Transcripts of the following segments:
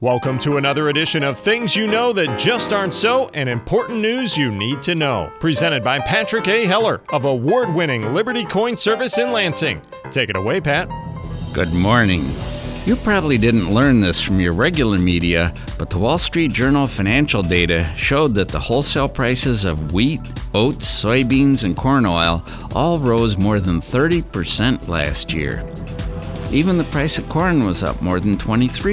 Welcome to another edition of Things You Know That Just Aren't So and Important News You Need to Know. Presented by Patrick A. Heller of award-winning Liberty Coin Service in Lansing. Take it away, Pat. Good morning. You probably didn't learn this from your regular media, but the Wall Street Journal financial data showed that the wholesale prices of wheat, oats, soybeans, and corn oil all rose more than 30% last year. Even the price of corn was up more than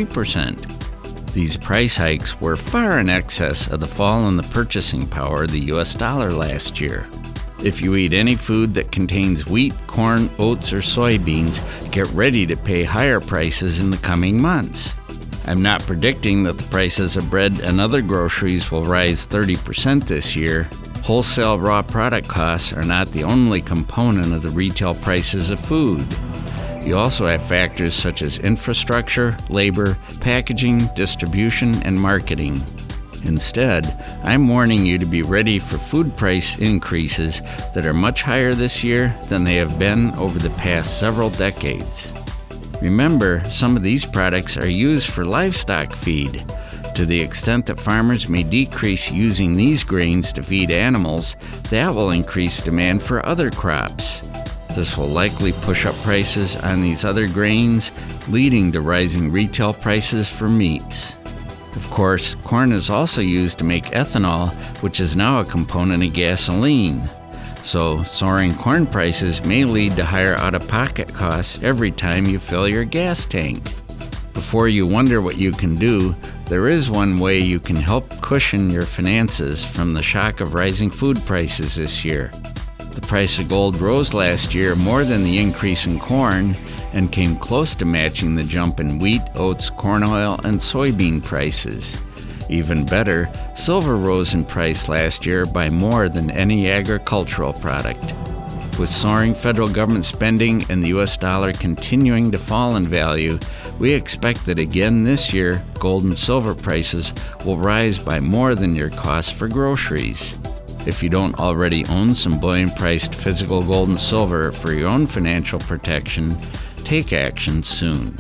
23%. These price hikes were far in excess of the fall in the purchasing power of the U.S. dollar last year. If you eat any food that contains wheat, corn, oats, or soybeans, get ready to pay higher prices in the coming months. I'm not predicting that the prices of bread and other groceries will rise 30% this year. Wholesale raw product costs are not the only component of the retail prices of food. You also have factors such as infrastructure, labor, packaging, distribution, and marketing. Instead, I'm warning you to be ready for food price increases that are much higher this year than they have been over the past several decades. Remember, some of these products are used for livestock feed. To the extent that farmers may decrease using these grains to feed animals, that will increase demand for other crops. This will likely push up prices on these other grains, leading to rising retail prices for meats. Of course, corn is also used to make ethanol, which is now a component of gasoline. So, soaring corn prices may lead to higher out-of-pocket costs every time you fill your gas tank. Before you wonder what you can do, there is one way you can help cushion your finances from the shock of rising food prices this year. The price of gold rose last year more than the increase in corn and came close to matching the jump in wheat, oats, corn oil, and soybean prices. Even better, silver rose in price last year by more than any agricultural product. With soaring federal government spending and the U.S. dollar continuing to fall in value, we expect that again this year, gold and silver prices will rise by more than your cost for groceries. If you don't already own some bullion-priced physical gold and silver for your own financial protection, take action soon.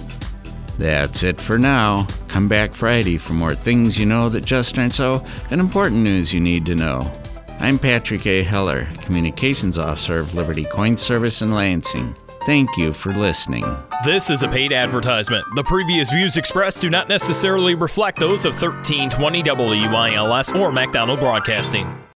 That's it for now. Come back Friday for more things you know that just aren't so and important news you need to know. I'm Patrick A. Heller, Communications Officer of Liberty Coin Service in Lansing. Thank you for listening. This is a paid advertisement. The previous views expressed do not necessarily reflect those of 1320 WILS or McDonald Broadcasting.